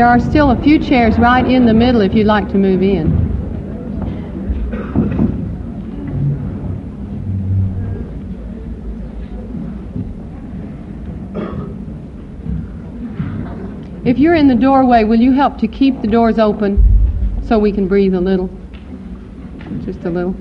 There are still a few chairs right in the middle if you'd like to move in. If you're in the doorway, will you help to keep the doors open so we can breathe a little? Just a little.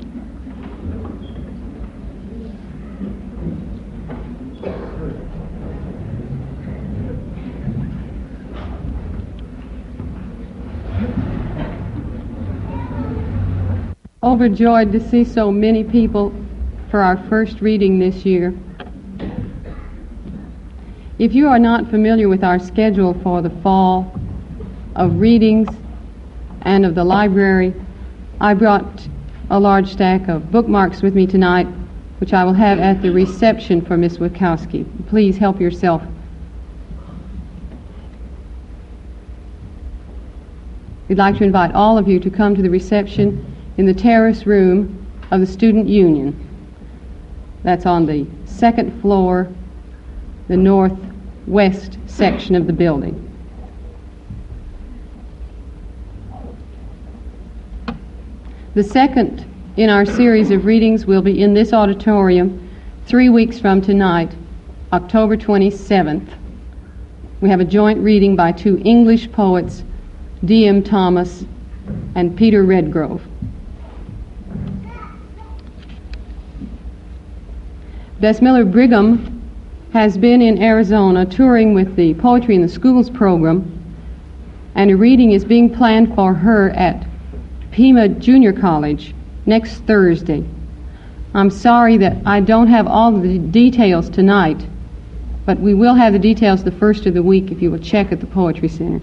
Overjoyed to see so many people for our first reading this year. If you are not familiar with our schedule for the fall of readings and of the library, I brought a large stack of bookmarks with me tonight, which I will have at the reception for Miss Witkowski. Please help yourself. We'd like to invite all of you to come to the reception in the terrace room of the Student Union. That's on the second floor, the northwest section of the building. The second in our series of readings will be in this auditorium 3 weeks from tonight, October 27th. We have a joint reading by two English poets, D.M. Thomas and Peter Redgrove. Bess Miller Brigham has been in Arizona touring with the Poetry in the Schools program, and a reading is being planned for her at Pima Junior College next Thursday. I'm sorry that I don't have all of the details tonight, but we will have the details the first of the week if you will check at the Poetry Center.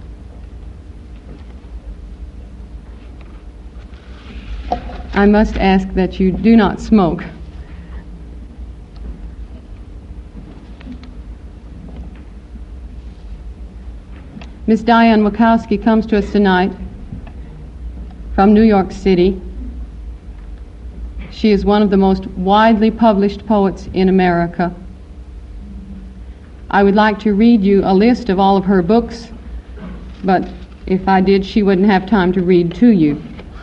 I must ask that you do not smoke. Miss Diane Witkowski comes to us tonight from New York City. She is one of the most widely published poets in America. I would like to read you a list of all of her books, but if I did, she wouldn't have time to read to you.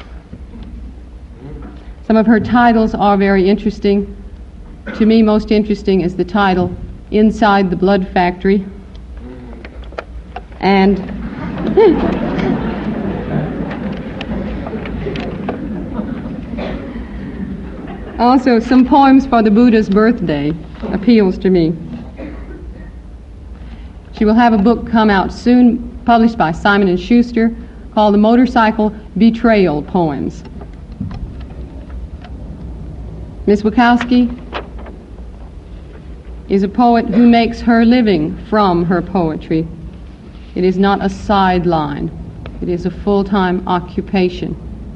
Some of her titles are very interesting. To me, most interesting is the title, Inside the Blood Factory. And also some poems for the Buddha's birthday appeals to me. She will have a book come out soon, published by Simon & Schuster, called The Motorcycle Betrayal Poems. Miss Witkowski is a poet who makes her living from her poetry. It is not a sideline. It is a full-time occupation.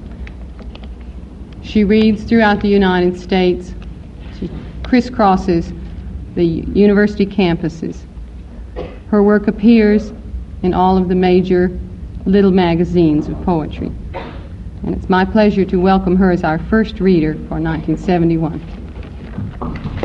She reads throughout the United States. She crisscrosses the university campuses. Her work appears in all of the major little magazines of poetry. And it's my pleasure to welcome her as our first reader for 1971.